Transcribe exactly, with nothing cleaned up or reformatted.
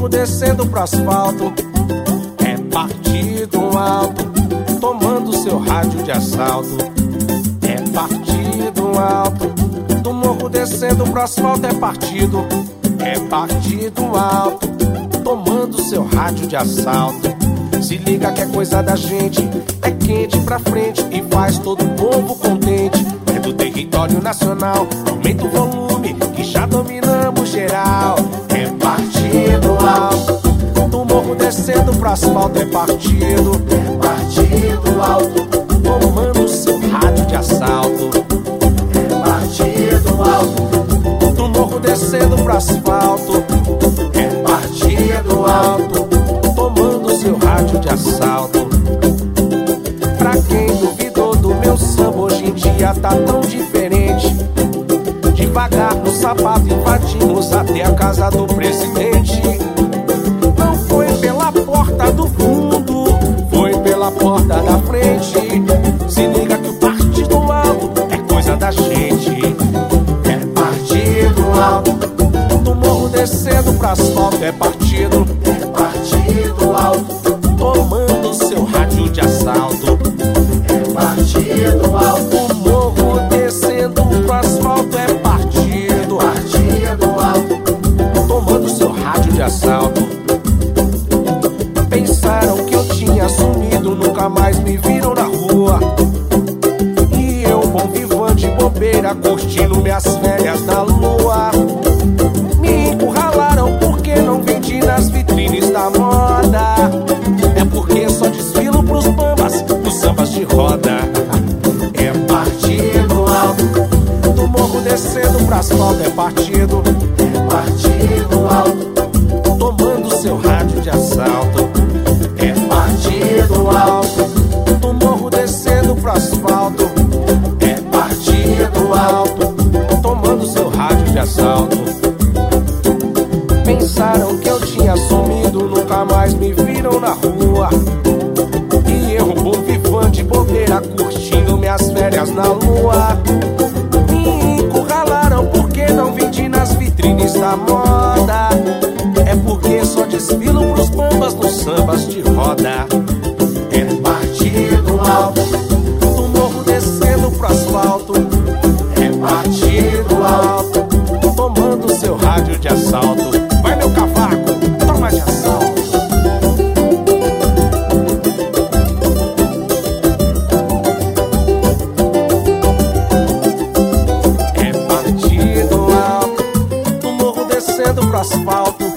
morro descendo pro asfalto, é partido alto, tomando seu rádio de assalto. É partido alto, do morro descendo pro asfalto é partido. É partido alto, tomando seu rádio de assalto. Se liga que é coisa da gente, é quente pra frente e faz todo o povo contente. É do território nacional, aumenta o volume que já dominamos geral. É partido alto, do morro descendo pro asfalto é partido. É partido alto, tomando seu rádio de assalto. É partido alto, do morro descendo pro asfalto é partido alto, tomando seu rádio de assalto. Pra quem duvidou do meu samba, hoje em dia tá tão diferente. Devagar no sapato invadimos até a casa do presidente. Não foi pela porta do fundo, foi pela porta da frente. Se liga que o partido alto é coisa da gente. É partido alto, do morro descendo pro asfalto é partido. É partido alto, tomando seu rádio de assalto. É partido alto, do morro descendo pro asfalto é partido. Partido alto, tomando seu rádio de assalto. Pensaram que eu tinha sumido, nunca mais me viram na rua. E eu, bom vivão de bobeira, curtindo minhas férias na lua. Me encurralaram porque não vendi nas vitrines da moda. É porque só desfilo pros bambas, pros sambas de roda. É partido alto, do morro descendo pro asfalto é partido. É partido alto, tomando seu rádio de assalto. É partido alto, do morro descendo pro asfalto. É partido alto, tomando seu rádio de assalto. Pensaram que eu tinha sumido, nunca mais me viram na rua. E eu, bom vivão de bobeira, curtindo minhas férias na lua. Me encurralaram porque não vendi nas vitrines da moda. É porque só desfilo pros bambas nos sambas de roda. É partido alto, do morro descendo pro asfalto. É partido alto, tomando seu rádio de assalto. Vai meu cavaco, toma de assalto. É partido alto, do morro descendo pro asfalto.